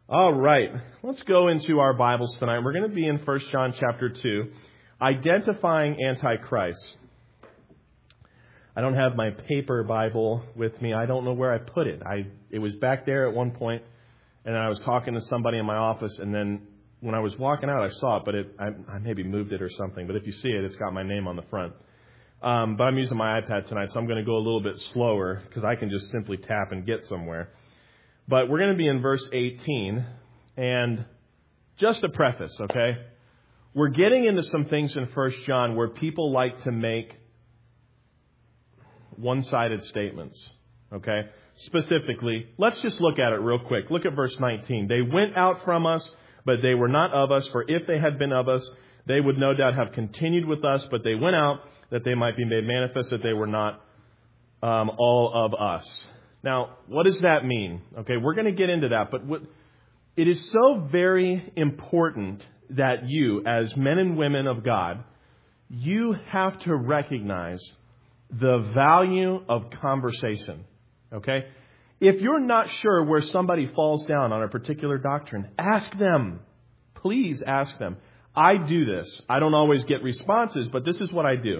All right, let's go into our Bibles tonight. We're going to be in 1 John chapter 2, identifying Antichrist. I don't have my paper Bible with me. I don't know where I put it. It was back there at one point, and I was talking to somebody in my office, and then when I was walking out, I saw it, but I maybe moved it or something. But if you see it, it's got my name on the front. But I'm using my iPad tonight, so I'm going to go a little bit slower because I can just simply tap and get somewhere. But we're going to be in verse 18, and just a preface, okay? We're getting into some things in 1 John where people like to make one-sided statements, okay? Specifically, let's just look at it real quick. Look at verse 19. They went out from us, but they were not of us, for if they had been of us, they would no doubt have continued with us, but they went out that they might be made manifest that they were not all of us. Now, what does that mean? Okay, we're going to get into that, but it is so very important that you, as men and women of God, you have to recognize the value of conversation. Okay? If you're not sure where somebody falls down on a particular doctrine, ask them. Please ask them. I do this. I don't always get responses, but this is what I do.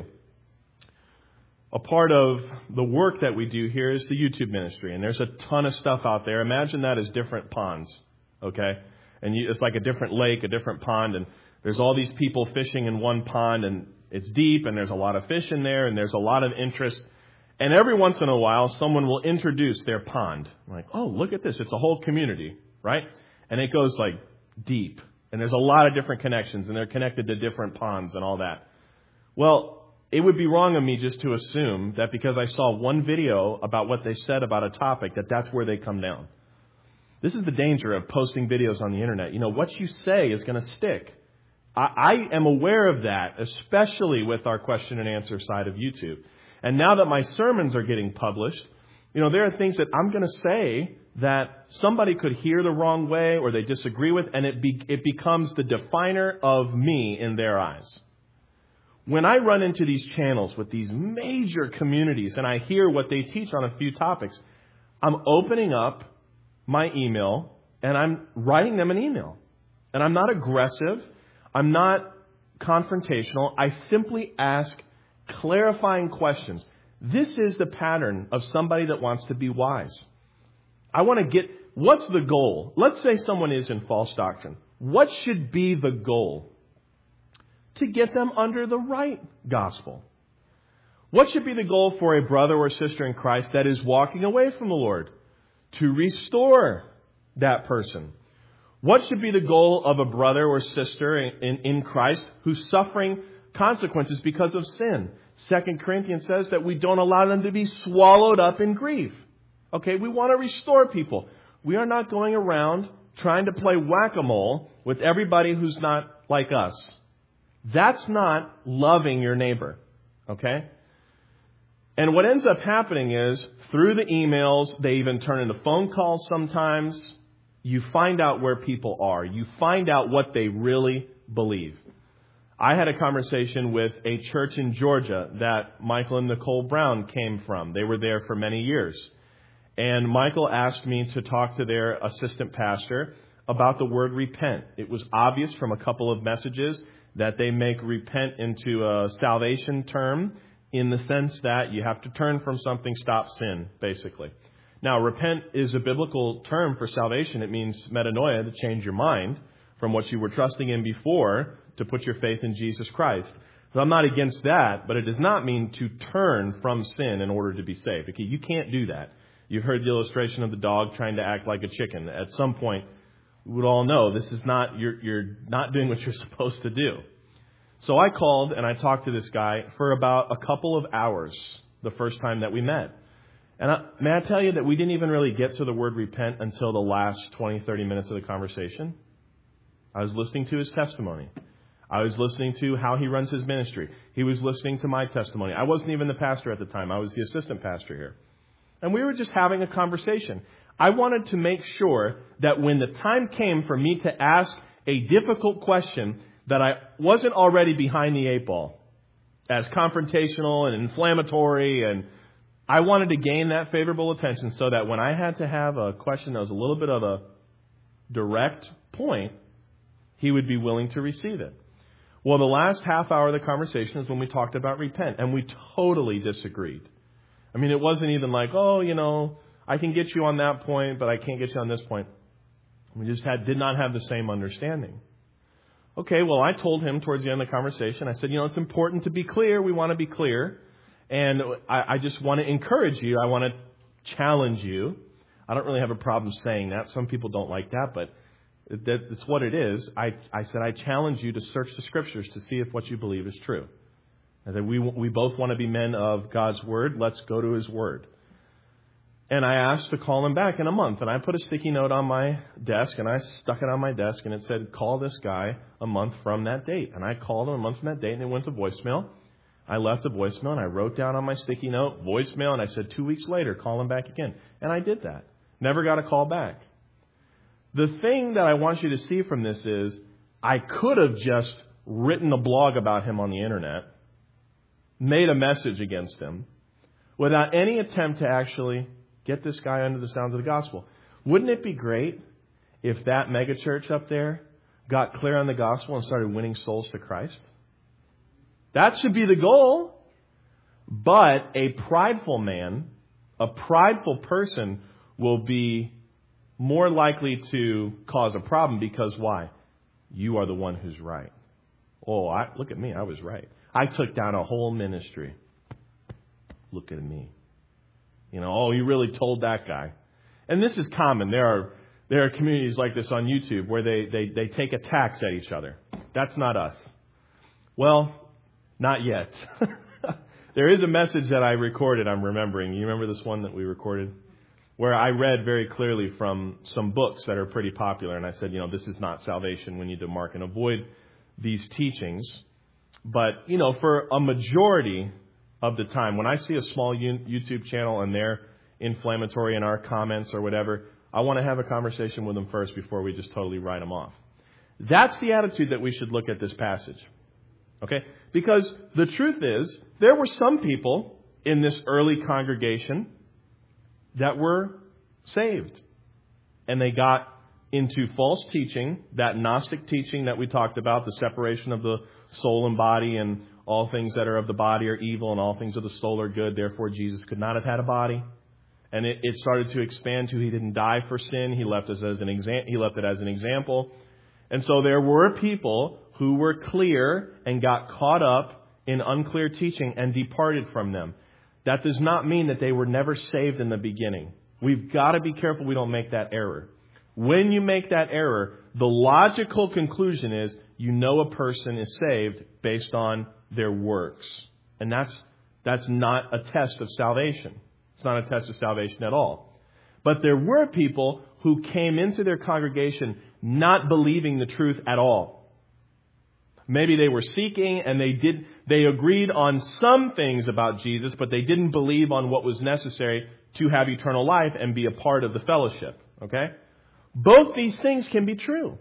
A part of the work that we do here is the YouTube ministry, and there's a ton of stuff out there. Imagine that as different ponds, okay? And it's like a different lake, a different pond, and there's all these people fishing in one pond, and it's deep, and there's a lot of fish in there, and there's a lot of interest. And every once in a while, someone will introduce their pond. Like, oh, look at this. It's a whole community, right? And it goes like deep, and there's a lot of different connections, and they're connected to different ponds and all that. Well, it would be wrong of me just to assume that because I saw one video about what they said about a topic, that that's where they come down. This is the danger of posting videos on the internet. You know, what you say is going to stick. I am aware of that, especially with our question and answer side of YouTube. And now that my sermons are getting published, you know, there are things that I'm going to say that somebody could hear the wrong way or they disagree with, and it becomes the definer of me in their eyes. When I run into these channels with these major communities and I hear what they teach on a few topics, I'm opening up my email and I'm writing them an email. And I'm not aggressive. I'm not confrontational. I simply ask clarifying questions. This is the pattern of somebody that wants to be wise. I want to get, what's the goal? Let's say someone is in false doctrine. What should be the goal? To get them under the right gospel. What should be the goal for a brother or sister in Christ that is walking away from the Lord? To restore that person. What should be the goal of a brother or sister in Christ who's suffering consequences because of sin? 2 Corinthians says that we don't allow them to be swallowed up in grief. Okay, we want to restore people. We are not going around trying to play whack-a-mole with everybody who's not like us. That's not loving your neighbor, okay? And what ends up happening is, through the emails, they even turn into phone calls sometimes, you find out where people are. You find out what they really believe. I had a conversation with a church in Georgia that Michael and Nicole Brown came from. They were there for many years. And Michael asked me to talk to their assistant pastor about the word repent. It was obvious from a couple of messages that they make repent into a salvation term in the sense that you have to turn from something, stop sin, basically. Now, repent is a biblical term for salvation. It means metanoia, to change your mind from what you were trusting in before to put your faith in Jesus Christ. So I'm not against that, but it does not mean to turn from sin in order to be saved. Okay, you can't do that. You've heard the illustration of the dog trying to act like a chicken. At some point, we would all know this is not, you're not doing what you're supposed to do. So I called and I talked to this guy for about a couple of hours the first time that we met. And may I tell you that we didn't even really get to the word repent until the last 20, 30 minutes of the conversation. I was listening to his testimony. I was listening to how he runs his ministry. He was listening to my testimony. I wasn't even the pastor at the time. I was the assistant pastor here. And we were just having a conversation. I wanted to make sure that when the time came for me to ask a difficult question, that I wasn't already behind the eight ball as confrontational and inflammatory. And I wanted to gain that favorable attention so that when I had to have a question that was a little bit of a direct point, he would be willing to receive it. Well, the last half hour of the conversation is when we talked about repent, and we totally disagreed. I mean, it wasn't even like, I can get you on that point, but I can't get you on this point. We just did not have the same understanding. Okay, well, I told him towards the end of the conversation, I said, it's important to be clear. We want to be clear. And I just want to encourage you. I want to challenge you. I don't really have a problem saying that. Some people don't like that, but that's what it is. I said, I challenge you to search the Scriptures to see if what you believe is true. And that we both want to be men of God's Word. Let's go to His Word. And I asked to call him back in a month. And I put a sticky note on my desk, and I stuck it on my desk, and it said, call this guy a month from that date. And I called him a month from that date, and it went to voicemail. I left a voicemail, and I wrote down on my sticky note, voicemail, and I said 2 weeks later, call him back again. And I did that. Never got a call back. The thing that I want you to see from this is I could have just written a blog about him on the internet, made a message against him, without any attempt to actually get this guy under the sound of the gospel. Wouldn't it be great if that megachurch up there got clear on the gospel and started winning souls to Christ? That should be the goal. But a prideful man, a prideful person will be more likely to cause a problem because why? You are the one who's right. Look at me. I was right. I took down a whole ministry. Look at me. You really told that guy. And this is common. There are communities like this on YouTube where they take attacks at each other. That's not us. Well, not yet. There is a message that I recorded, I'm remembering. You remember this one that we recorded? Where I read very clearly from some books that are pretty popular. And I said, this is not salvation. We need to mark and avoid these teachings. But, for a majority of the time, when I see a small YouTube channel and they're inflammatory in our comments or whatever, I want to have a conversation with them first before we just totally write them off. That's the attitude that we should look at this passage. Okay? Because the truth is, there were some people in this early congregation that were saved. And they got into false teaching, that Gnostic teaching that we talked about, the separation of the soul and body, and all things that are of the body are evil and all things of the soul are good. Therefore, Jesus could not have had a body. And it started to expand to he didn't die for sin. He left it as an example. And so there were people who were clear and got caught up in unclear teaching and departed from them. That does not mean that they were never saved in the beginning. We've got to be careful we don't make that error. When you make that error, the logical conclusion is a person is saved based on their works. And that's not a test of salvation. It's not a test of salvation at all. But there were people who came into their congregation not believing the truth at all. Maybe they were seeking and they agreed on some things about Jesus, but they didn't believe on what was necessary to have eternal life and be a part of the fellowship. Okay? Both these things can be true.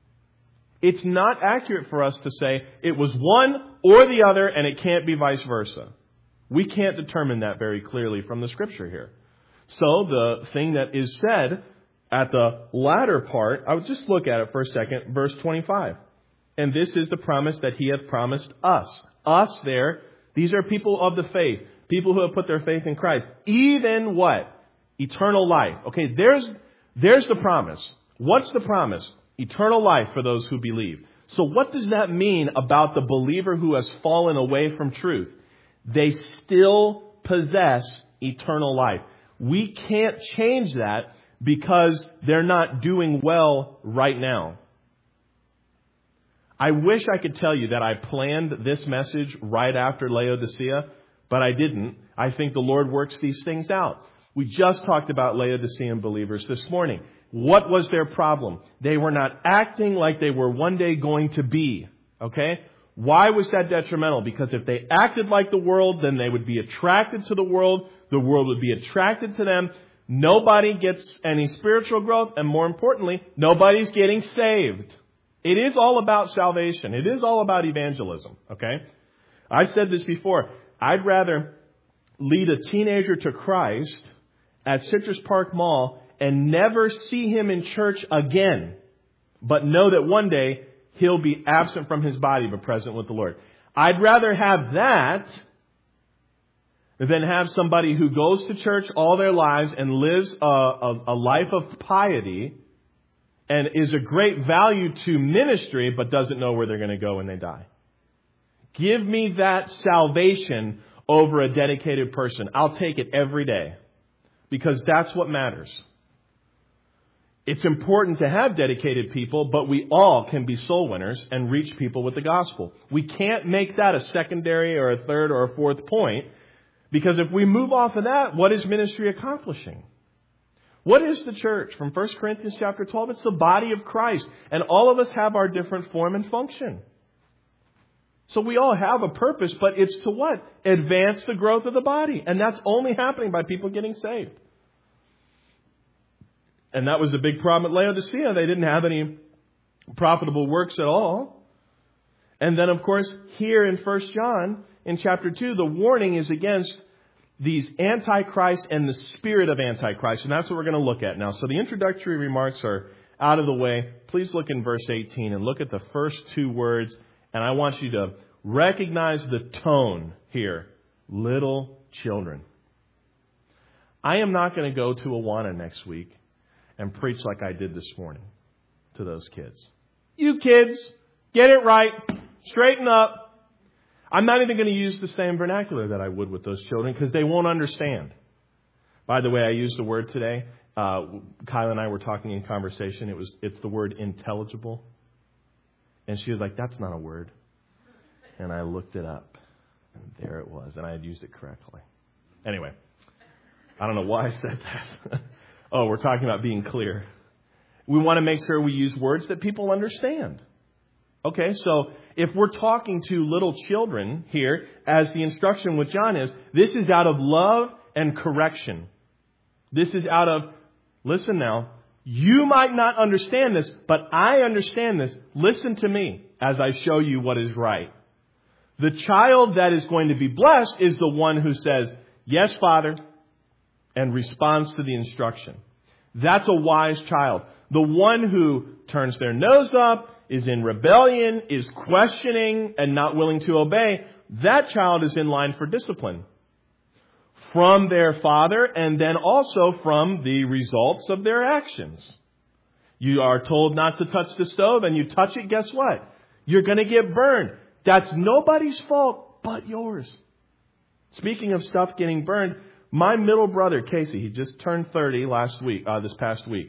It's not accurate for us to say it was one or the other and it can't be vice versa. We can't determine that very clearly from the Scripture here. So the thing that is said at the latter part, I would just look at it for a second, verse 25. And this is the promise that he hath promised us. Us there, these are people of the faith, people who have put their faith in Christ. Even what? Eternal life. Okay, there's the promise. What's the promise? Eternal life for those who believe. So what does that mean about the believer who has fallen away from truth? They still possess eternal life. We can't change that because they're not doing well right now. I wish I could tell you that I planned this message right after Laodicea, but I didn't. I think the Lord works these things out. We just talked about Laodicean believers this morning. What was their problem? They were not acting like they were one day going to be. Okay? Why was that detrimental? Because if they acted like the world, then they would be attracted to the world. The world would be attracted to them. Nobody gets any spiritual growth. And more importantly, nobody's getting saved. It is all about salvation. It is all about evangelism. Okay? I said this before. I'd rather lead a teenager to Christ at Citrus Park Mall and never see him in church again, but know that one day he'll be absent from his body but present with the Lord. I'd rather have that than have somebody who goes to church all their lives and lives a life of piety and is a great value to ministry but doesn't know where they're going to go when they die. Give me that salvation over a dedicated person. I'll take it every day because that's what matters. It's important to have dedicated people, but we all can be soul winners and reach people with the gospel. We can't make that a secondary or a third or a fourth point, because if we move off of that, what is ministry accomplishing? What is the church? From 1 Corinthians chapter 12, it's the body of Christ. And all of us have our different form and function. So we all have a purpose, but it's to what? Advance the growth of the body. And that's only happening by people getting saved. And that was a big problem at Laodicea. They didn't have any profitable works at all. And then, of course, here in 1 John, in chapter 2, the warning is against these Antichrist and the spirit of Antichrist. And that's what we're going to look at now. So the introductory remarks are out of the way. Please look in verse 18 and look at the first two words. And I want you to recognize the tone here. Little children. I am not going to go to Awana next week and preach like I did this morning to those kids. You kids, get it right. Straighten up. I'm not even going to use the same vernacular that I would with those children because they won't understand. By the way, I used a word today. Kyle and I were talking in conversation. It's the word intelligible. And she was like, that's not a word. And I looked it up. And there it was. And I had used it correctly. Anyway, I don't know why I said that. Oh, we're talking about being clear. We want to make sure we use words that people understand. Okay, so if we're talking to little children here, as the instruction with John is, this is out of love and correction. This is out of, listen now, you might not understand this, but I understand this. Listen to me as I show you what is right. The child that is going to be blessed is the one who says, yes, Father, and responds to the instruction. That's a wise child. The one who turns their nose up, is in rebellion, is questioning, and not willing to obey, that child is in line for discipline from their father and then also from the results of their actions. You are told not to touch the stove and you touch it, guess what? You're going to get burned. That's nobody's fault but yours. Speaking of stuff getting burned, my middle brother, Casey, he just turned 30 this past week.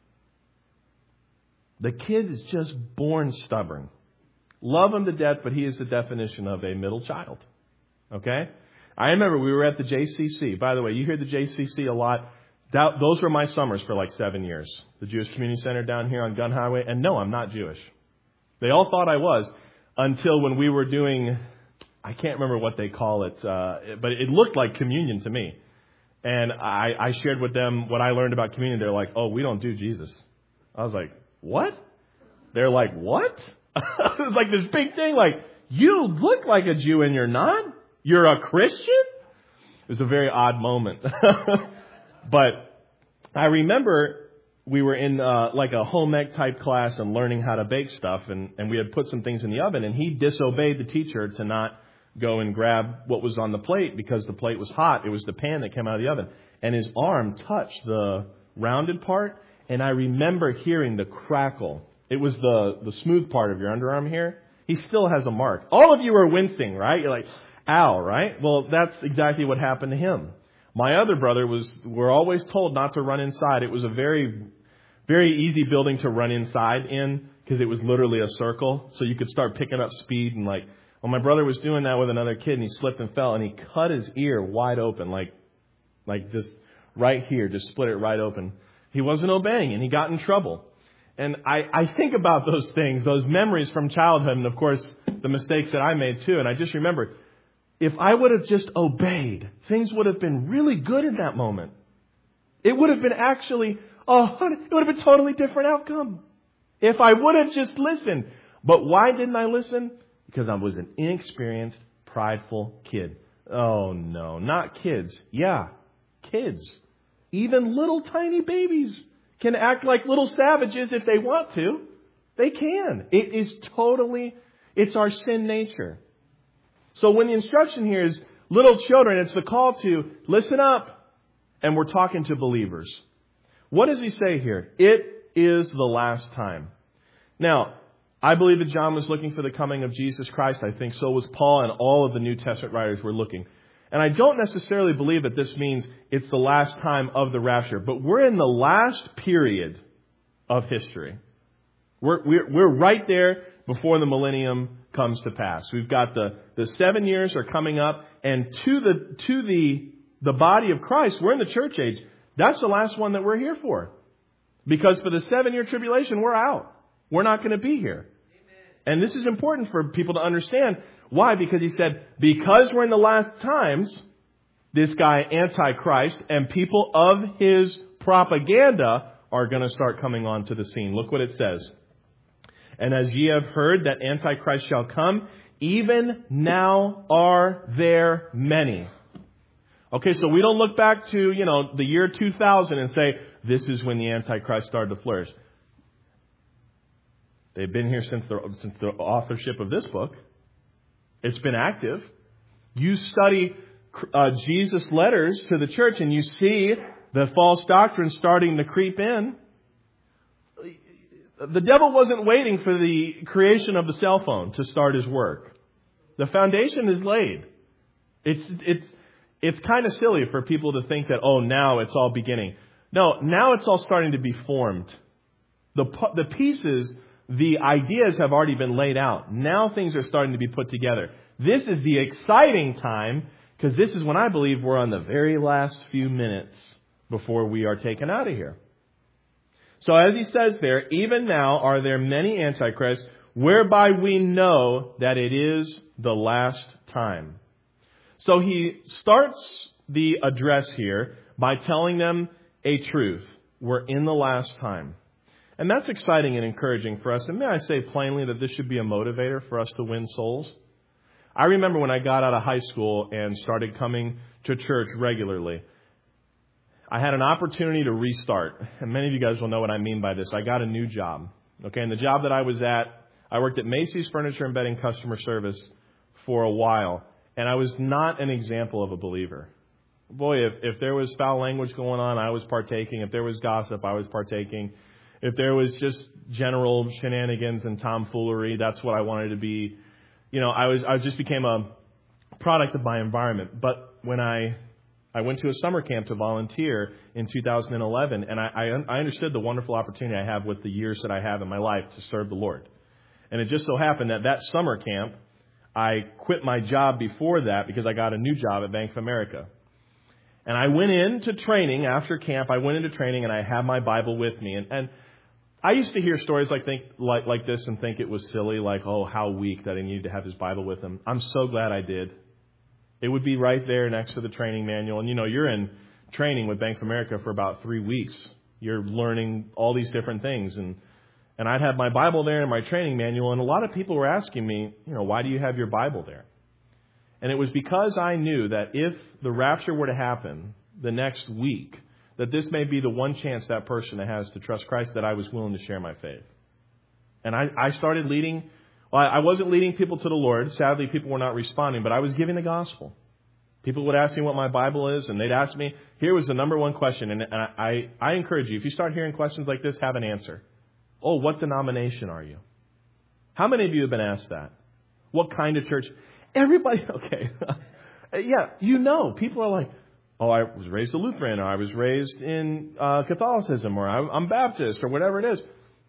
The kid is just born stubborn. Love him to death, but he is the definition of a middle child. Okay? I remember we were at the JCC. By the way, you hear the JCC a lot. Those were my summers for like 7 years. The Jewish Community Center down here on Gun Highway. And no, I'm not Jewish. They all thought I was until when we were doing, I can't remember what they call it, but it looked like communion to me. And I shared with them what I learned about communion. They're like, oh, we don't do Jesus. I was like, what? They're like, what? It was like this big thing, like, you look like a Jew and you're not? You're a Christian? It was a very odd moment. But I remember we were in like a home ec type class and learning how to bake stuff. And we had put some things in the oven. And he disobeyed the teacher to not go and grab what was on the plate because the plate was hot. It was the pan that came out of the oven. And his arm touched the rounded part. And I remember hearing the crackle. It was the smooth part of your underarm here. He still has a mark. All of you are wincing, right? You're like, ow, right? Well, that's exactly what happened to him. My other brother we're always told not to run inside. It was a very, very easy building to run inside in because it was literally a circle. So you could start picking up speed and like, well, my brother was doing that with another kid and he slipped and fell and he cut his ear wide open, like just right here, just split it right open. He wasn't obeying and he got in trouble. And I think about those things, those memories from childhood and, of course, the mistakes that I made too. And I just remember, if I would have just obeyed, things would have been really good in that moment. It would have been it would have been a totally different outcome if I would have just listened. But why didn't I listen? Because I was an inexperienced, prideful kid. Oh, no, not kids. Yeah, kids. Even little tiny babies can act like little savages if they want to. They can. It is totally, it's our sin nature. So when the instruction here is little children, it's the call to listen up. And we're talking to believers. What does he say here? It is the last time. Now, I believe that John was looking for the coming of Jesus Christ. I think so was Paul, and all of the New Testament writers were looking. And I don't necessarily believe that this means it's the last time of the rapture. But we're in the last period of history. We're right there before the millennium comes to pass. We've got the 7 years are coming up, and to the body of Christ, we're in the church age. That's the last one that we're here for. Because for the 7-year tribulation, we're out. We're not going to be here. And this is important for people to understand. Why? Because he said, because we're in the last times, this guy, Antichrist, and people of his propaganda are going to start coming onto the scene. Look what it says. And as ye have heard that Antichrist shall come, even now are there many. Okay, so we don't look back to, the year 2000 and say, this is when the Antichrist started to flourish. They've been here since the authorship of this book. It's been active. You study Jesus' letters to the church and you see the false doctrine starting to creep in. The devil wasn't waiting for the creation of the cell phone to start his work. The foundation is laid. It's kind of silly for people to think that, now it's all beginning. No, now it's all starting to be formed. The pieces, the ideas have already been laid out. Now things are starting to be put together. This is the exciting time, because this is when I believe we're on the very last few minutes before we are taken out of here. So as he says there, even now are there many antichrists, whereby we know that it is the last time. So he starts the address here by telling them a truth. We're in the last time. And that's exciting and encouraging for us. And may I say plainly that this should be a motivator for us to win souls? I remember when I got out of high school and started coming to church regularly, I had an opportunity to restart. And many of you guys will know what I mean by this. I got a new job. Okay, and the job that I was at, I worked at Macy's Furniture and Bedding Customer Service for a while. And I was not an example of a believer. Boy, if there was foul language going on, I was partaking. If there was gossip, I was partaking. If there was just general shenanigans and tomfoolery, that's what I wanted to be. I just became a product of my environment. But when I went to a summer camp to volunteer in 2011, and I understood the wonderful opportunity I have with the years that I have in my life to serve the Lord. And it just so happened that summer camp, I quit my job before that because I got a new job at Bank of America. And I went into training after camp. I went into training and I had my Bible with me. And I used to hear stories like this and think it was silly, like, how weak that he needed to have his Bible with him. I'm so glad I did. It would be right there next to the training manual. And, you're in training with Bank of America for about 3 weeks. You're learning all these different things. And I'd have my Bible there in my training manual. And a lot of people were asking me, why do you have your Bible there? And it was because I knew that if the rapture were to happen the next week, that this may be the one chance that person has to trust Christ, that I was willing to share my faith. And I started leading. Well, I wasn't leading people to the Lord. Sadly, people were not responding, but I was giving the gospel. People would ask me what my Bible is, and they'd ask me, here was the number one question. And I encourage you, if you start hearing questions like this, have an answer. What denomination are you? How many of you have been asked that? What kind of church? Everybody, okay. Yeah, people are like, I was raised a Lutheran, or I was raised in Catholicism, or I'm Baptist, or whatever it is.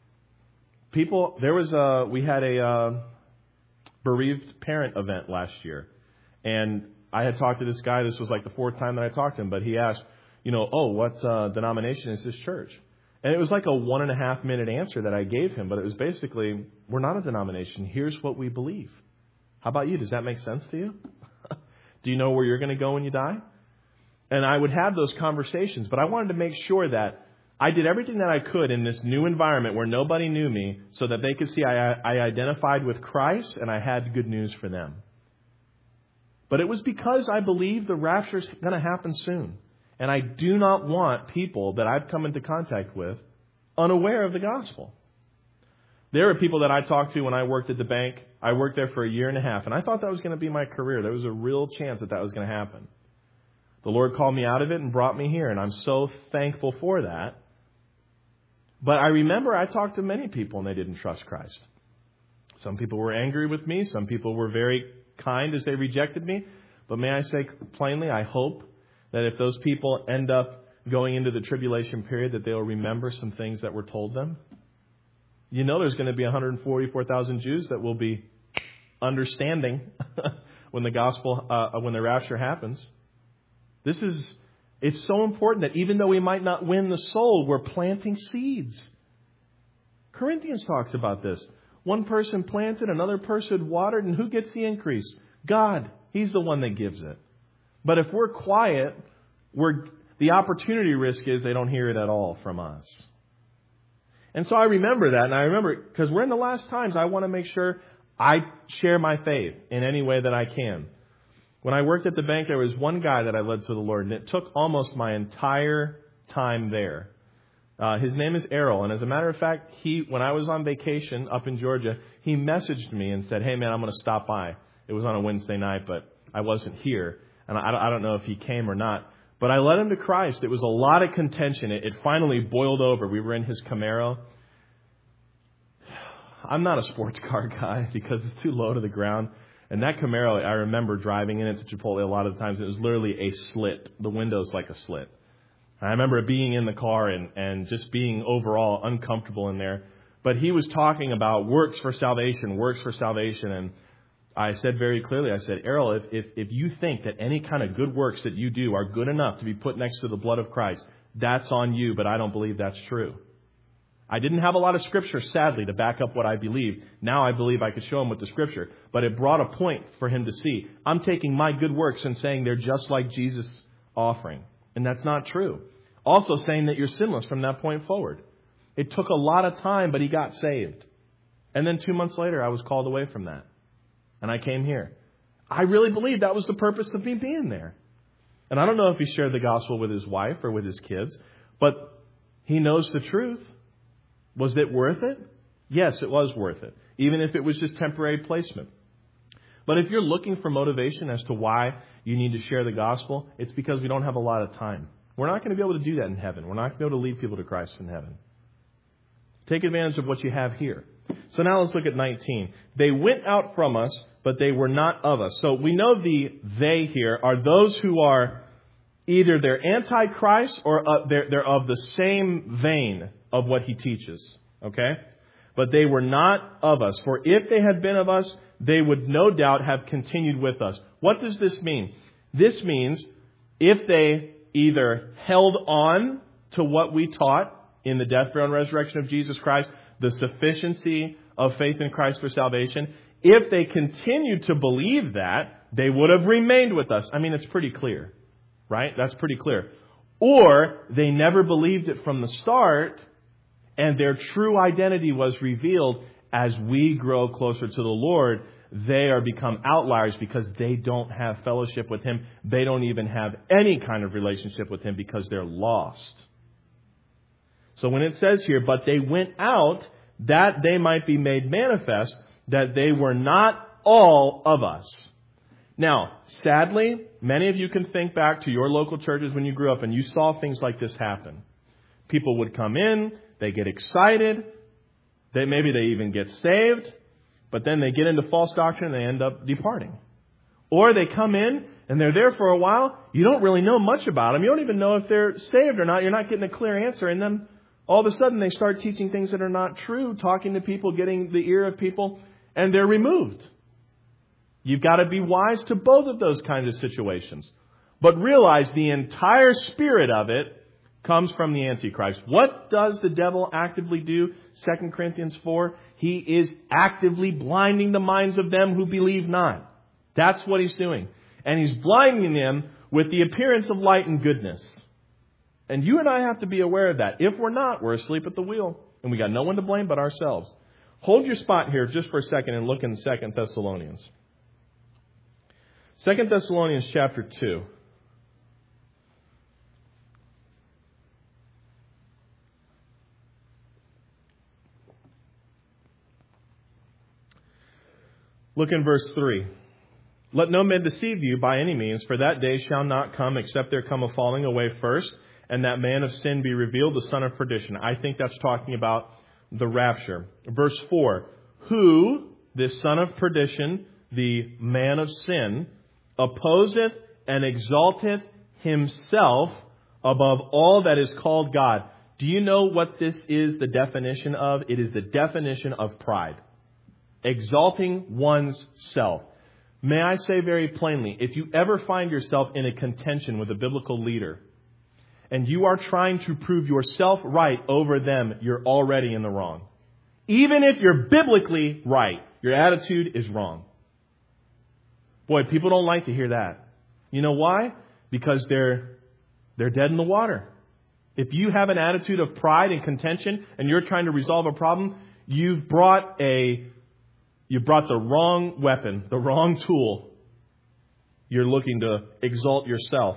We had a bereaved parent event last year, and I had talked to this guy. This was like the 4th time that I talked to him, but he asked, what denomination is this church? And it was like a 1.5 minute answer that I gave him, but it was basically, we're not a denomination. Here's what we believe. How about you? Does that make sense to you? Do you know where you're going to go when you die? And I would have those conversations, but I wanted to make sure that I did everything that I could in this new environment where nobody knew me, so that they could see I identified with Christ and I had good news for them. But it was because I believed the rapture is going to happen soon. And I do not want people that I've come into contact with unaware of the gospel. There are people that I talked to when I worked at the bank. I worked there for 1.5 years, and I thought that was going to be my career. There was a real chance that was going to happen. The Lord called me out of it and brought me here, and I'm so thankful for that. But I remember I talked to many people, and they didn't trust Christ. Some people were angry with me. Some people were very kind as they rejected me. But may I say plainly, I hope that if those people end up going into the tribulation period, that they'll remember some things that were told them. You know there's going to be 144,000 Jews that will be understanding when the gospel, when the rapture happens. It's so important that even though we might not win the soul, we're planting seeds. Corinthians talks about this. One person planted, another person watered, and who gets the increase? God. He's the one that gives it. But if we're quiet, the opportunity risk is they don't hear it at all from us. And so I remember that, and I remember, because we're in the last times, I want to make sure I share my faith in any way that I can. When I worked at the bank, there was one guy that I led to the Lord, and it took almost my entire time there. His name is Errol, and as a matter of fact, when I was on vacation up in Georgia, he messaged me and said, "Hey man, I'm going to stop by." It was on a Wednesday night, but I wasn't here, and I don't know if he came or not. But I led him to Christ. It was a lot of contention. It finally boiled over. We were in his Camaro. I'm not a sports car guy because it's too low to the ground. And that Camaro, I remember driving in it to Chipotle a lot of the times. It was literally a slit. The window's like a slit. I remember being in the car and just being overall uncomfortable in there. But he was talking about works for salvation. And I said very clearly, I said, "Errol, if you think that any kind of good works that you do are good enough to be put next to the blood of Christ, that's on you, but I don't believe that's true." I didn't have a lot of scripture, sadly, to back up what I believed. Now I believe I could show him with the scripture. But it brought a point for him to see. I'm taking my good works and saying they're just like Jesus' offering. And that's not true. Also saying that you're sinless from that point forward. It took a lot of time, but he got saved. And then 2 months later, I was called away from that. And I came here. I really believe that was the purpose of me being there. And I don't know if he shared the gospel with his wife or with his kids, but he knows the truth. Was it worth it? Yes, it was worth it, even if it was just temporary placement. But if you're looking for motivation as to why you need to share the gospel, it's because we don't have a lot of time. We're not going to be able to do that in heaven. We're not going to be able to lead people to Christ in heaven. Take advantage of what you have here. So now let's look at 19. They went out from us, but they were not of us. So we know the they here are those who are either they're anti-Christ or they're of the same vein of what he teaches. Okay? But they were not of us. For if they had been of us, they would no doubt have continued with us. What does this mean? This means if they either held on to what we taught in the death, burial, and resurrection of Jesus Christ, the sufficiency of faith in Christ for salvation, if they continued to believe that, they would have remained with us. I mean, it's pretty clear, right? That's pretty clear. Or they never believed it from the start, and their true identity was revealed as we grow closer to the Lord. They are become outliers because they don't have fellowship with Him. They don't even have any kind of relationship with Him because they're lost. So when it says here, but they went out that they might be made manifest that they were not all of us. Now, sadly, many of you can think back to your local churches when you grew up and you saw things like this happen. People would come in, they get excited, maybe they even get saved, but then they get into false doctrine and they end up departing. Or they come in and they're there for a while. You don't really know much about them. You don't even know if they're saved or not. You're not getting a clear answer. And then all of a sudden they start teaching things that are not true, talking to people, getting the ear of people, and they're removed. You've got to be wise to both of those kinds of situations. But realize the entire spirit of it comes from the Antichrist. What does the devil actively do? 2 Corinthians 4. He is actively blinding the minds of them who believe not. That's what he's doing. And he's blinding them with the appearance of light and goodness. And you and I have to be aware of that. If we're not, we're asleep at the wheel. And we got no one to blame but ourselves. Hold your spot here just for a second and look in 2 Thessalonians. 2 Thessalonians chapter 2. Look in verse 3. Let no man deceive you by any means, for that day shall not come except there come a falling away first, and that man of sin be revealed, the son of perdition. I think that's talking about the rapture. Verse 4. Who, this son of perdition, the man of sin, opposeth and exalteth himself above all that is called God. Do you know what this is the definition of? It is the definition of pride. Exalting one's self. May I say very plainly, if you ever find yourself in a contention with a biblical leader, and you are trying to prove yourself right over them, you're already in the wrong. Even if you're biblically right, your attitude is wrong. Boy, people don't like to hear that. You know why? Because they're dead in the water. If you have an attitude of pride and contention and you're trying to resolve a problem, you've brought the wrong weapon, the wrong tool. You're looking to exalt yourself.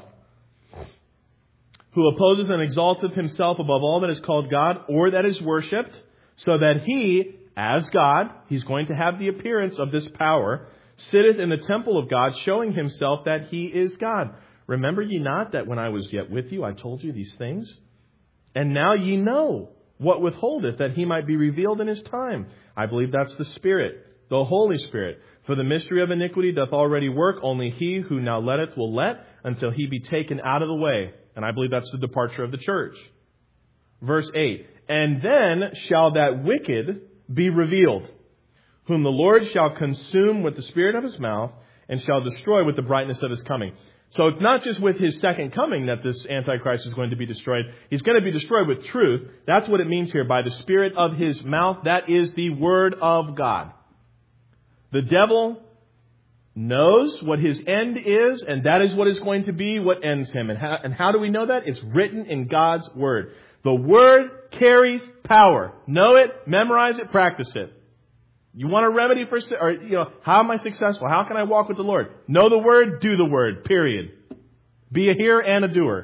Who opposes and exalteth himself above all that is called God or that is worshipped, so that he, as God, he's going to have the appearance of this power, sitteth in the temple of God, showing himself that he is God. Remember ye not that when I was yet with you, I told you these things? And now ye know what withholdeth, that he might be revealed in his time. I believe that's the Spirit, the Holy Spirit. For the mystery of iniquity doth already work. Only he who now letteth will let until he be taken out of the way. And I believe that's the departure of the church. Verse 8. And then shall that wicked be revealed, whom the Lord shall consume with the spirit of his mouth, and shall destroy with the brightness of his coming. So it's not just with his second coming that this Antichrist is going to be destroyed. He's going to be destroyed with truth. That's what it means here. By the spirit of his mouth, that is the word of God. The devil knows what his end is, and that is what is going to be what ends him. And how do we know that? It's written in God's word. The word carries power. Know it, memorize it, practice it. You want a remedy for, how am I successful? How can I walk with the Lord? Know the word, do the word, period. Be a hearer and a doer.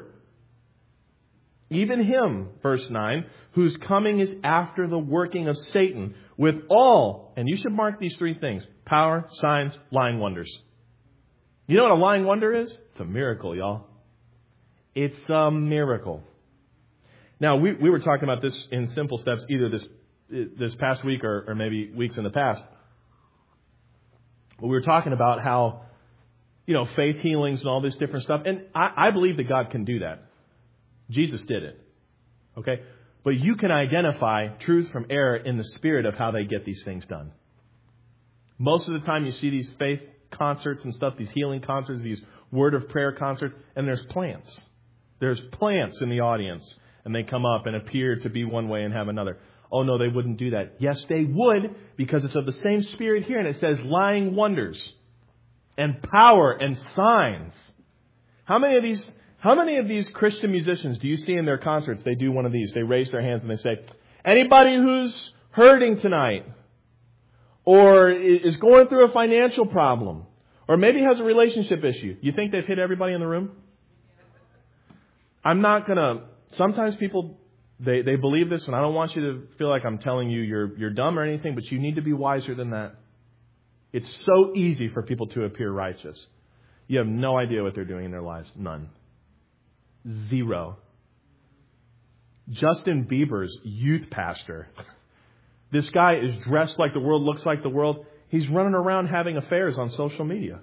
Even him, verse 9, whose coming is after the working of Satan with all, and you should mark these three things: power, signs, lying wonders. You know what a lying wonder is? It's a miracle, y'all. It's a miracle. Now, we were talking about this in Simple Steps either this past week or maybe weeks in the past. But we were talking about how, faith healings and all this different stuff. And I believe that God can do that. Jesus did it. Okay? But you can identify truth from error in the spirit of how they get these things done. Most of the time you see these faith concerts and stuff, these healing concerts, these word of prayer concerts, and there's plants. There's plants in the audience. And they come up and appear to be one way and have another. Oh, no, they wouldn't do that. Yes, they would, because it's of the same spirit here. And it says lying wonders and power and signs. How many of these Christian musicians do you see in their concerts? They do one of these. They raise their hands and they say, anybody who's hurting tonight, or is going through a financial problem, or maybe has a relationship issue. You think they've hit everybody in the room? Sometimes people, they believe this, and I don't want you to feel like I'm telling you you're dumb or anything, but you need to be wiser than that. It's so easy for people to appear righteous. You have no idea what they're doing in their lives. None. Zero. Justin Bieber's youth pastor. This guy is dressed like the world, looks like the world. He's running around having affairs on social media.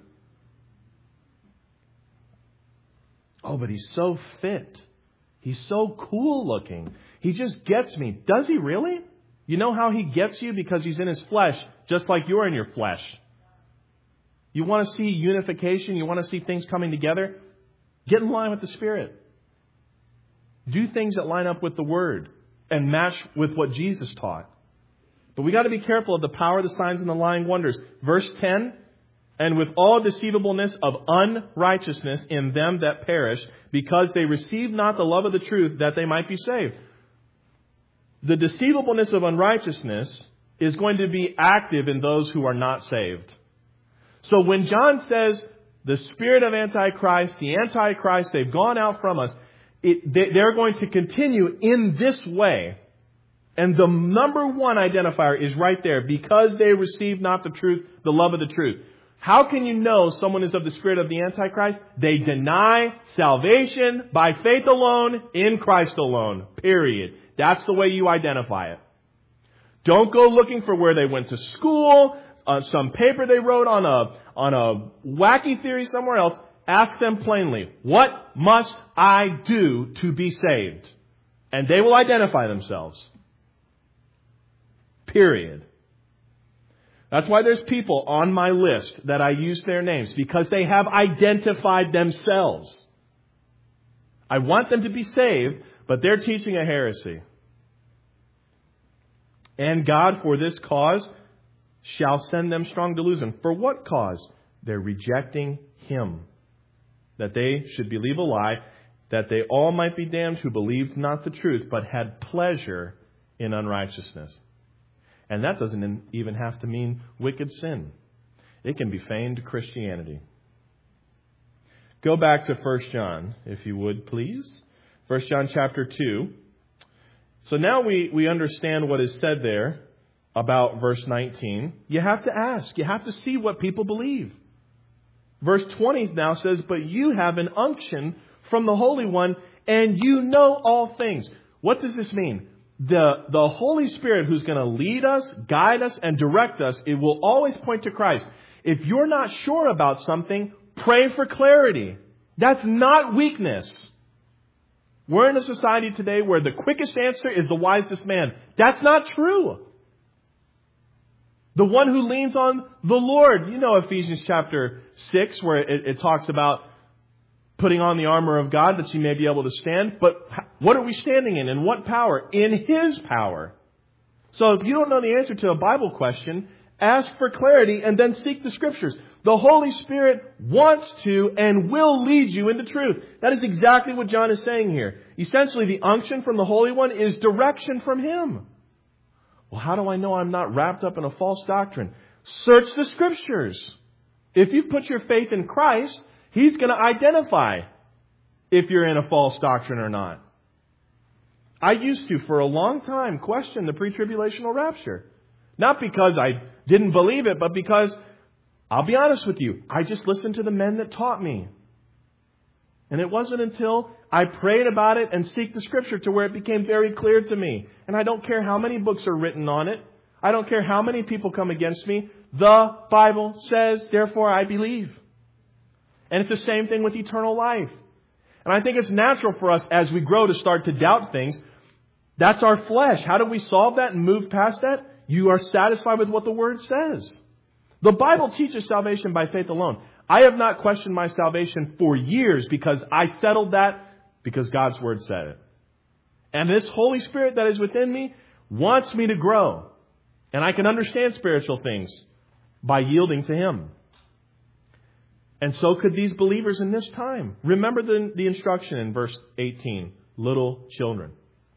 Oh, but he's so fit. He's so cool looking. He just gets me. Does he really? You know how he gets you? Because he's in his flesh, just like you're in your flesh. You want to see unification? You want to see things coming together? Get in line with the Spirit. Do things that line up with the Word and match with what Jesus taught. But we got to be careful of the power, the signs, and the lying wonders. Verse 10, and with all deceivableness of unrighteousness in them that perish, because they receive not the love of the truth, that they might be saved. The deceivableness of unrighteousness is going to be active in those who are not saved. So when John says the spirit of Antichrist, the Antichrist, they've gone out from us, they're going to continue in this way And the number one identifier is right there. Because they receive not the truth, the love of the truth. How can you know someone is of the spirit of the Antichrist? They deny salvation by faith alone, in Christ alone. Period. That's the way you identify it. Don't go looking for where they went to school, some paper they wrote on a wacky theory somewhere else. Ask them plainly, what must I do to be saved? And they will identify themselves. Period. That's why there's people on my list that I use their names, because they have identified themselves. I want them to be saved, but they're teaching a heresy. And God, for this cause, shall send them strong delusion. For what cause? They're rejecting Him. That they should believe a lie, that they all might be damned who believed not the truth, but had pleasure in unrighteousness. And that doesn't even have to mean wicked sin. It can be feigned Christianity. Go back to 1 John, if you would, please. 1 John chapter 2. So now we understand what is said there about verse 19. You have to ask. You have to see what people believe. Verse 20 now says, but you have an unction from the Holy One, and you know all things. What does this mean? The Holy Spirit who's going to lead us, guide us, and direct us, it will always point to Christ. If you're not sure about something, pray for clarity. That's not weakness. We're in a society today where the quickest answer is the wisest man. That's not true. The one who leans on the Lord. You know Ephesians chapter 6, where it talks about putting on the armor of God that you may be able to stand. But what are we standing in? In what power? In His power. So if you don't know the answer to a Bible question, ask for clarity and then seek the Scriptures. The Holy Spirit wants to and will lead you into truth. That is exactly what John is saying here. Essentially, the unction from the Holy One is direction from Him. Well, how do I know I'm not wrapped up in a false doctrine? Search the Scriptures. If you put your faith in Christ, He's going to identify if you're in a false doctrine or not. I used to, for a long time, question the pre-tribulational rapture. Not because I didn't believe it, but because, I'll be honest with you, I just listened to the men that taught me. And it wasn't until I prayed about it and seeked the Scripture to where it became very clear to me. And I don't care how many books are written on it. I don't care how many people come against me. The Bible says, therefore I believe. And it's the same thing with eternal life. And I think it's natural for us as we grow to start to doubt things. That's our flesh. How do we solve that and move past that? You are satisfied with what the Word says. The Bible teaches salvation by faith alone. I have not questioned my salvation for years because I settled that because God's Word said it. And this Holy Spirit that is within me wants me to grow. And I can understand spiritual things by yielding to Him. And so could these believers in this time. Remember the instruction in verse 18. Little children.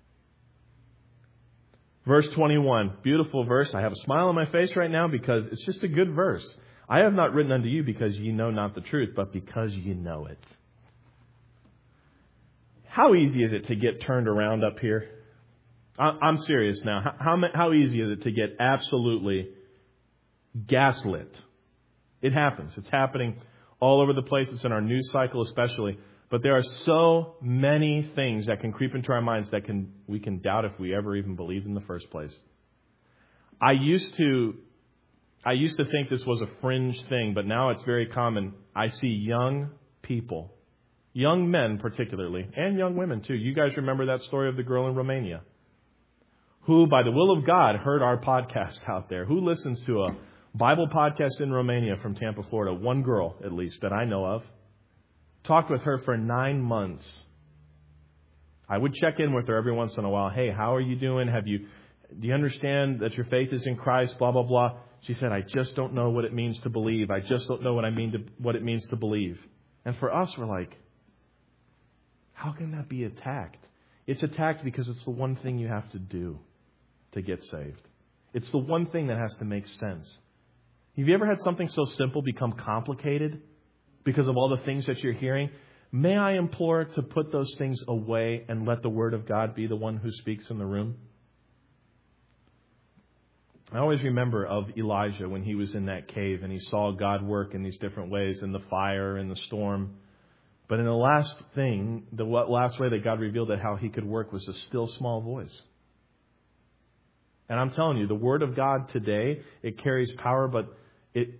Verse 21. Beautiful verse. I have a smile on my face right now because it's just a good verse. I have not written unto you because ye know not the truth, but because ye know it. How easy is it to get turned around up here? I'm serious now. How easy is it to get absolutely gaslit? It happens. It's happening all over the place. It's in our news cycle especially. But there are so many things that can creep into our minds that we can doubt if we ever even believed in the first place. I used to think this was a fringe thing, but now it's very common. I see young people, young men particularly, and young women too. You guys remember that story of the girl in Romania who, by the will of God, heard our podcast out there. Who listens to a Bible podcast in Romania from Tampa, Florida? One girl, at least, that I know of. Talked with her for 9 months. I would check in with her every once in a while. Hey, how are you doing? Do you understand that your faith is in Christ? Blah, blah, blah. She said, I just don't know what it means to believe. I just don't know what it means to believe. And for us, we're like, how can that be attacked? It's attacked because it's the one thing you have to do to get saved. It's the one thing that has to make sense. Have you ever had something so simple become complicated because of all the things that you're hearing? May I implore to put those things away and let the Word of God be the one who speaks in the room? I always remember of Elijah when he was in that cave and he saw God work in these different ways, in the fire, in the storm. But in the last thing, the last way that God revealed that how he could work was a still small voice. And I'm telling you, the Word of God today, it carries power, but it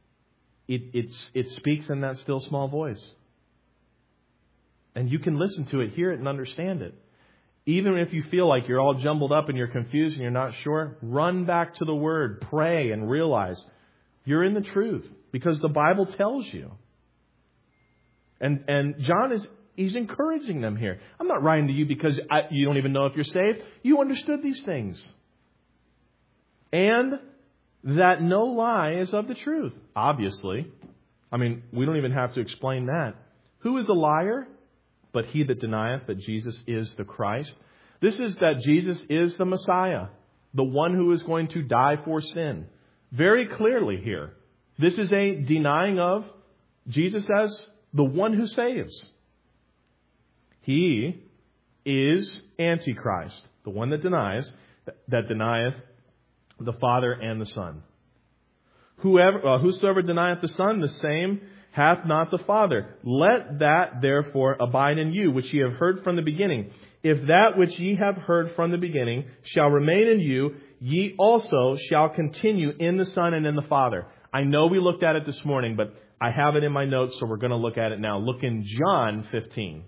speaks in that still small voice. And you can listen to it, hear it, and understand it. Even if you feel like you're all jumbled up and you're confused and you're not sure, run back to the Word, pray, and realize you're in the truth because the Bible tells you. And John he's encouraging them here. I'm not writing to you because you don't even know if you're saved. You understood these things. And that no lie is of the truth. Obviously. I mean, we don't even have to explain that. Who is a liar? But he that denieth that Jesus is the Christ. This is that Jesus is the Messiah, the one who is going to die for sin. Very clearly here. This is a denying of Jesus as the one who saves. He is Antichrist, the one that denieth the Father and the Son. Whosoever denieth the Son, the same hath not the Father. Let that therefore abide in you, which ye have heard from the beginning. If that which ye have heard from the beginning shall remain in you, ye also shall continue in the Son and in the Father. I know we looked at it this morning, but I have it in my notes, so we're going to look at it now. Look in John 15.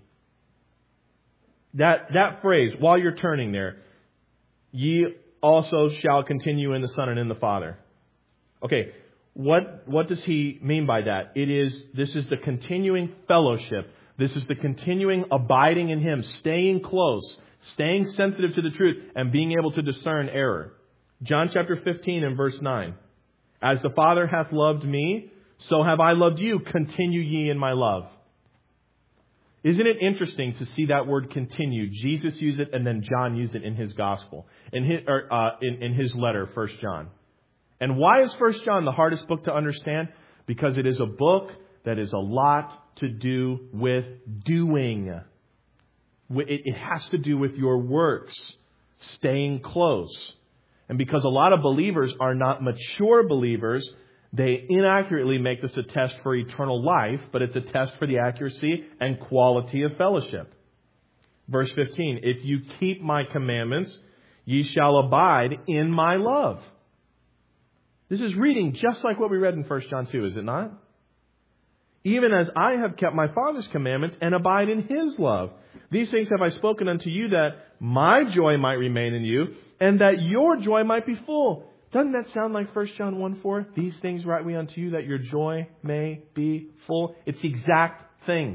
That phrase, while you're turning there, ye also shall continue in the Son and in the Father. Okay, what does he mean by that? This is the continuing fellowship. This is the continuing abiding in Him, staying close, staying sensitive to the truth, and being able to discern error. John chapter 15 and verse 9. As the Father hath loved me, so have I loved you. Continue ye in my love. Isn't it interesting to see that word continue? Jesus used it and then John used it in his gospel, in his letter, 1 John. And why is 1 John the hardest book to understand? Because it is a book that is a lot to do with doing. It has to do with your works, staying close. And because a lot of believers are not mature believers, they inaccurately make this a test for eternal life, but it's a test for the accuracy and quality of fellowship. Verse 15, if you keep my commandments, ye shall abide in my love. This is reading just like what we read in 1 John 2, is it not? Even as I have kept my Father's commandments and abide in His love. These things have I spoken unto you that my joy might remain in you and that your joy might be full. Doesn't that sound like 1 John 1:4? These things write we unto you that your joy may be full. It's the exact thing.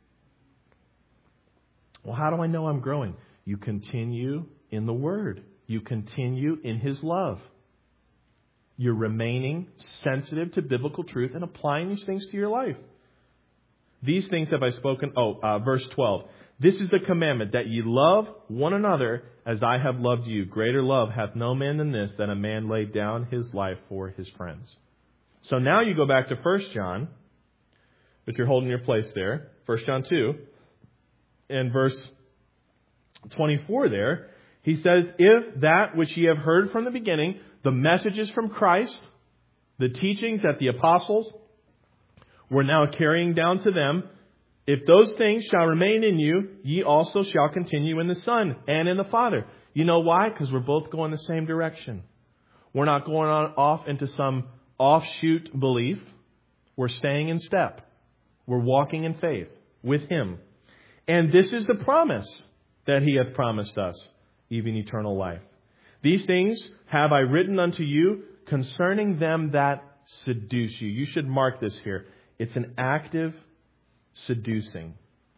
Well, how do I know I'm growing? You continue in the Word. You continue in His love. You're remaining sensitive to biblical truth and applying these things to your life. These things have I spoken. Verse 12. This is the commandment, that ye love one another as I have loved you. Greater love hath no man than this, that a man laid down his life for his friends. So now you go back to 1 John, if you're holding your place there. 1 John 2. And verse 24 there, he says, if that which ye have heard from the beginning, the messages from Christ, the teachings that the apostles were now carrying down to them, if those things shall remain in you, ye also shall continue in the Son and in the Father. You know why? Because we're both going the same direction. We're not going off into some offshoot belief. We're staying in step. We're walking in faith with Him. And this is the promise that He hath promised us, even eternal life. These things have I written unto you concerning them that seduce you. You should mark this here. It's an active seducing.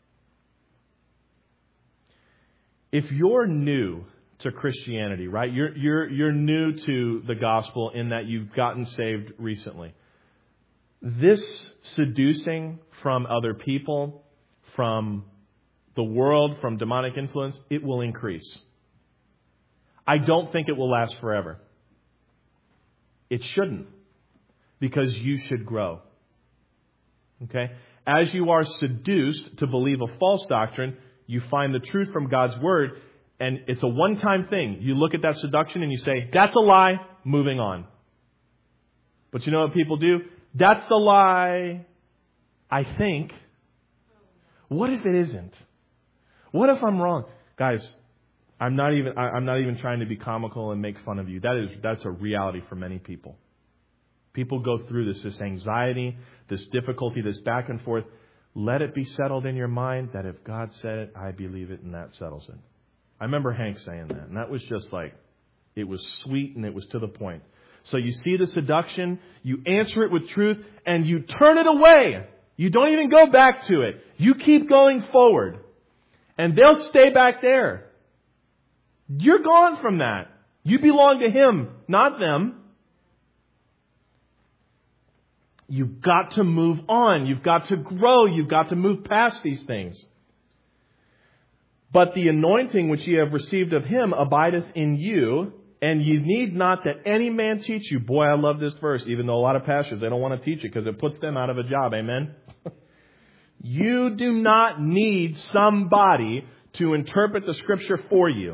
If you're new to Christianity, right? You're new to the gospel in that you've gotten saved recently. This seducing from other people, from the world, from demonic influence, it will increase. I don't think it will last forever. It shouldn't, because you should grow. Okay? As you are seduced to believe a false doctrine, you find the truth from God's Word, and it's a one-time thing. You look at that seduction and you say, that's a lie. moving on. But you know what people do? That's the lie, I think. What if it isn't? What if I'm wrong? Guys, I'm not even trying to be comical and make fun of you. That's a reality for many people. People go through this anxiety, this difficulty, this back and forth. Let it be settled in your mind that if God said it, I believe it, and that settles it. I remember Hank saying that, and that was just like, it was sweet and it was to the point. So you see the seduction, you answer it with truth, and you turn it away. You don't even go back to it. You keep going forward. And they'll stay back there. You're gone from that. You belong to Him, not them. You've got to move on. You've got to grow. You've got to move past these things. But the anointing which ye have received of Him abideth in you, and ye need not that any man teach you. Boy, I love this verse, even though a lot of pastors, they don't want to teach it because it puts them out of a job. Amen? You do not need somebody to interpret the Scripture for you.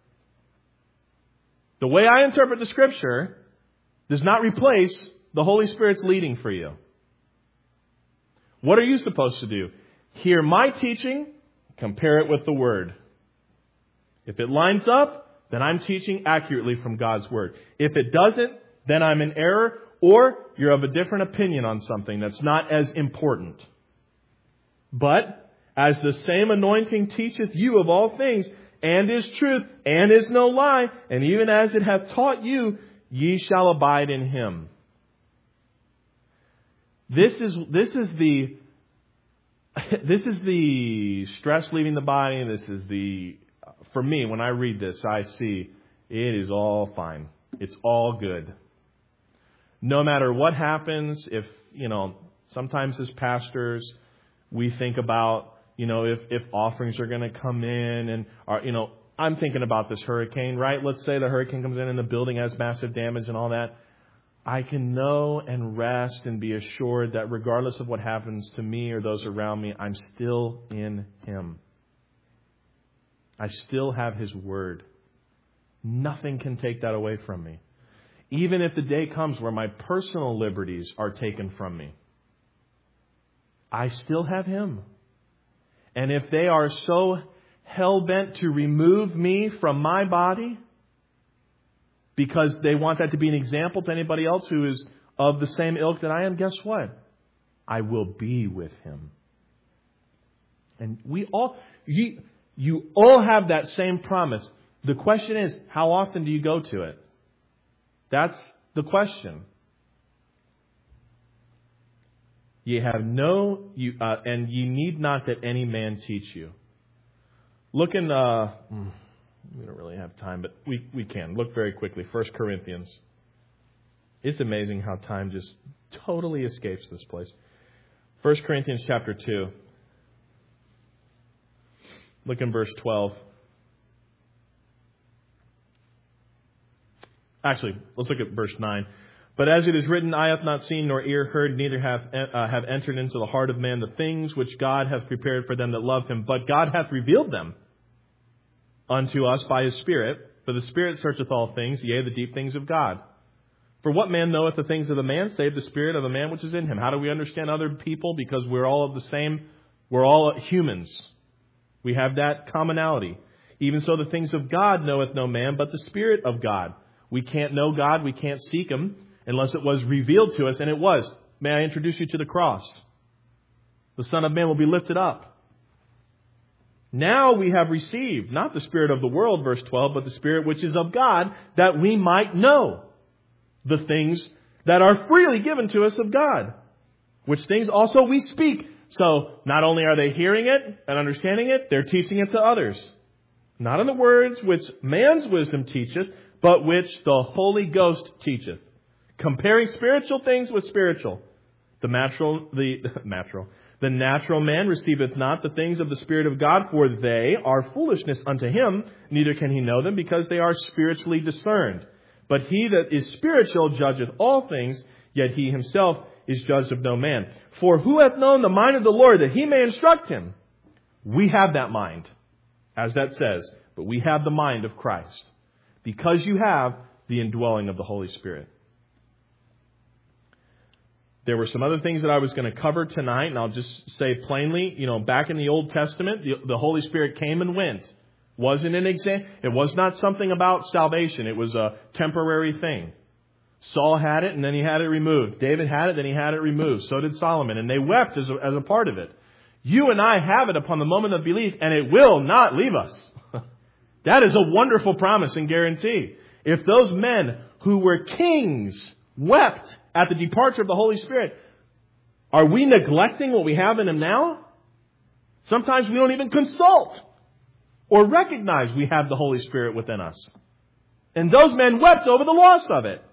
The way I interpret the Scripture does not replace the Holy Spirit's leading for you. What are you supposed to do? Hear my teaching, compare it with the Word. If it lines up, then I'm teaching accurately from God's Word. If it doesn't, then I'm in error, or you're of a different opinion on something that's not as important. But as the same anointing teacheth you of all things, and is truth, and is no lie, and even as it hath taught you, ye shall abide in Him. This is the stress leaving the body. This is for me, when I read this, I see it is all fine. It's all good. No matter what happens, sometimes as pastors, we think about, if offerings are going to come in and I'm thinking about this hurricane, right? Let's say the hurricane comes in and the building has massive damage and all that. I can know and rest and be assured that regardless of what happens to me or those around me, I'm still in Him. I still have His Word. Nothing can take that away from me. Even if the day comes where my personal liberties are taken from me, I still have Him. And if they are so hell-bent to remove me from my body, because they want that to be an example to anybody else who is of the same ilk that I am, guess what? I will be with Him. And you all have that same promise. The question is, how often do you go to it? That's the question. Ye have and ye need not that any man teach you. Look in, we don't really have time, but we can. Look very quickly. 1 Corinthians. It's amazing how time just totally escapes this place. 1 Corinthians chapter 2. Look in verse 12. Actually, let's look at verse 9. But as it is written, eye hath not seen, nor ear heard, neither have entered into the heart of man the things which God hath prepared for them that love Him. But God hath revealed them unto us by His Spirit. For the Spirit searcheth all things, yea, the deep things of God. For what man knoweth the things of the man, save the spirit of the man which is in him? How do we understand other people? Because we're all of the same. We're all humans. We have that commonality. Even so, the things of God knoweth no man, but the Spirit of God. We can't know God. We can't seek Him unless it was revealed to us. And it was. May I introduce you to the cross? The Son of Man will be lifted up. Now we have received, not the spirit of the world, verse 12, but the Spirit which is of God, that we might know the things that are freely given to us of God, which things also we speak. So not only are they hearing it and understanding it, they're teaching it to others. Not in the words which man's wisdom teacheth, but which the Holy Ghost teacheth. Comparing spiritual things with spiritual. The natural man receiveth not the things of the Spirit of God, for they are foolishness unto him, neither can he know them, because they are spiritually discerned. But he that is spiritual judgeth all things, yet he himself is judged of no man. For who hath known the mind of the Lord, that He may instruct him? We have that mind, as that says, but we have the mind of Christ. Because you have the indwelling of the Holy Spirit. There were some other things that I was going to cover tonight, and I'll just say plainly, back in the Old Testament, the Holy Spirit came and went. It was not something about salvation. It was a temporary thing. Saul had it, and then he had it removed. David had it, then he had it removed. So did Solomon, and they wept as a part of it. You and I have it upon the moment of belief, and it will not leave us. That is a wonderful promise and guarantee. If those men who were kings wept at the departure of the Holy Spirit, are we neglecting what we have in Him now? Sometimes we don't even consult or recognize we have the Holy Spirit within us. And those men wept over the loss of it.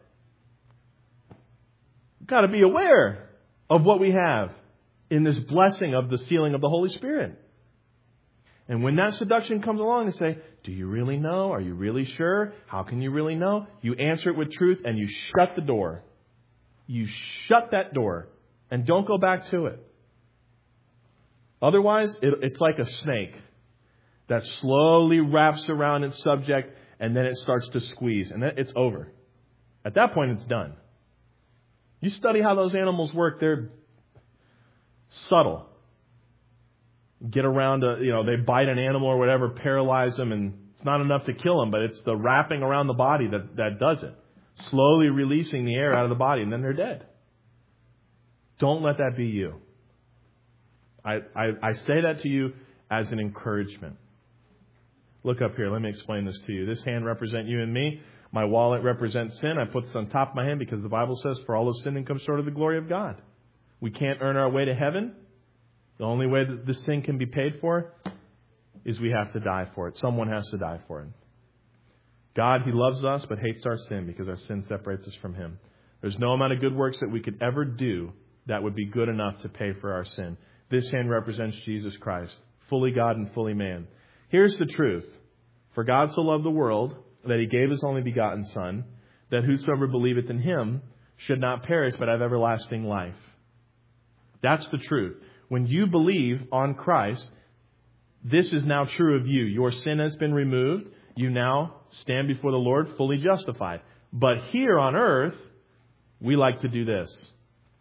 We've got to be aware of what we have in this blessing of the sealing of the Holy Spirit. And when that seduction comes along and say, do you really know? Are you really sure? How can you really know? You answer it with truth and you shut the door. You shut that door and don't go back to it. Otherwise, it's like a snake that slowly wraps around its subject and then it starts to squeeze and then it's over. At that point, it's done. You study how those animals work. They're subtle. Get around, they bite an animal or whatever, paralyze them, and it's not enough to kill them, but it's the wrapping around the body that does it. Slowly releasing the air out of the body, and then they're dead. Don't let that be you. I say that to you as an encouragement. Look up here. Let me explain this to you. This hand represents you and me. My wallet represents sin. I put this on top of my hand because the Bible says, for all have sinned and come short of the glory of God. We can't earn our way to heaven. The only way that this sin can be paid for is we have to die for it. Someone has to die for it. God, He loves us but hates our sin because our sin separates us from Him. There's no amount of good works that we could ever do that would be good enough to pay for our sin. This hand represents Jesus Christ, fully God and fully man. Here's the truth. For God so loved the world that He gave His only begotten Son, that whosoever believeth in Him should not perish but have everlasting life. That's the truth. When you believe on Christ, this is now true of you. Your sin has been removed. You now stand before the Lord fully justified. But here on earth, we like to do this.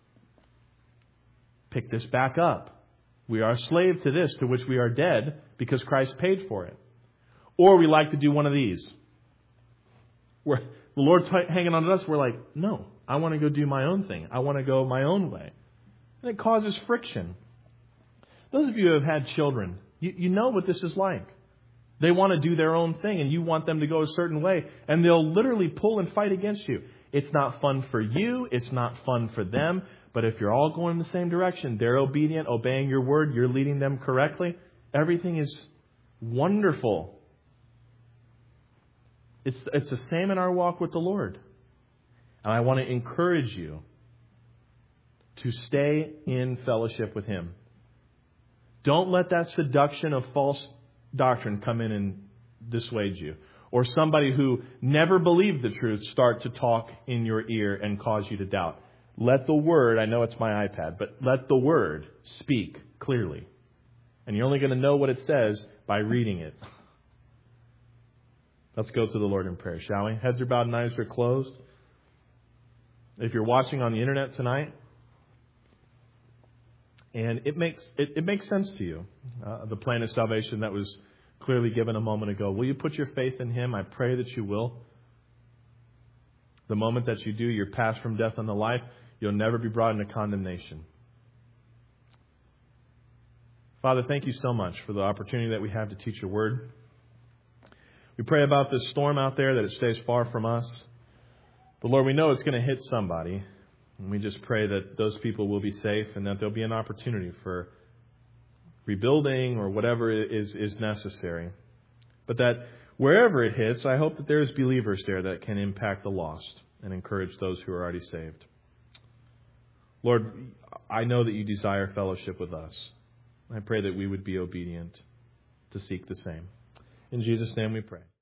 Pick this back up. We are a slave to this, to which we are dead because Christ paid for it. Or we like to do one of these. Where the Lord's hanging on to us, we're like, no, I want to go do my own thing. I want to go my own way. And it causes friction. Those of you who have had children, you know what this is like. They want to do their own thing and you want them to go a certain way. And they'll literally pull and fight against you. It's not fun for you. It's not fun for them. But if you're all going in the same direction, they're obedient, obeying your word, you're leading them correctly, everything is wonderful. It's the same in our walk with the Lord. And I want to encourage you to stay in fellowship with Him. Don't let that seduction of false doctrine come in and dissuade you. Or somebody who never believed the truth start to talk in your ear and cause you to doubt. Let the Word, I know it's my iPad, but let the Word speak clearly. And you're only going to know what it says by reading it. Let's go to the Lord in prayer, shall we? Heads are bowed and eyes are closed. If you're watching on the internet tonight, and it makes sense to you, the plan of salvation that was clearly given a moment ago. Will you put your faith in Him? I pray that you will. The moment that you do, you're passed from death unto life. You'll never be brought into condemnation. Father, thank you so much for the opportunity that we have to teach your word. We pray about this storm out there, that it stays far from us. But Lord, we know it's going to hit somebody. And we just pray that those people will be safe and that there'll be an opportunity for rebuilding or whatever is necessary. But that wherever it hits, I hope that there's believers there that can impact the lost and encourage those who are already saved. Lord, I know that you desire fellowship with us. I pray that we would be obedient to seek the same. In Jesus' name we pray.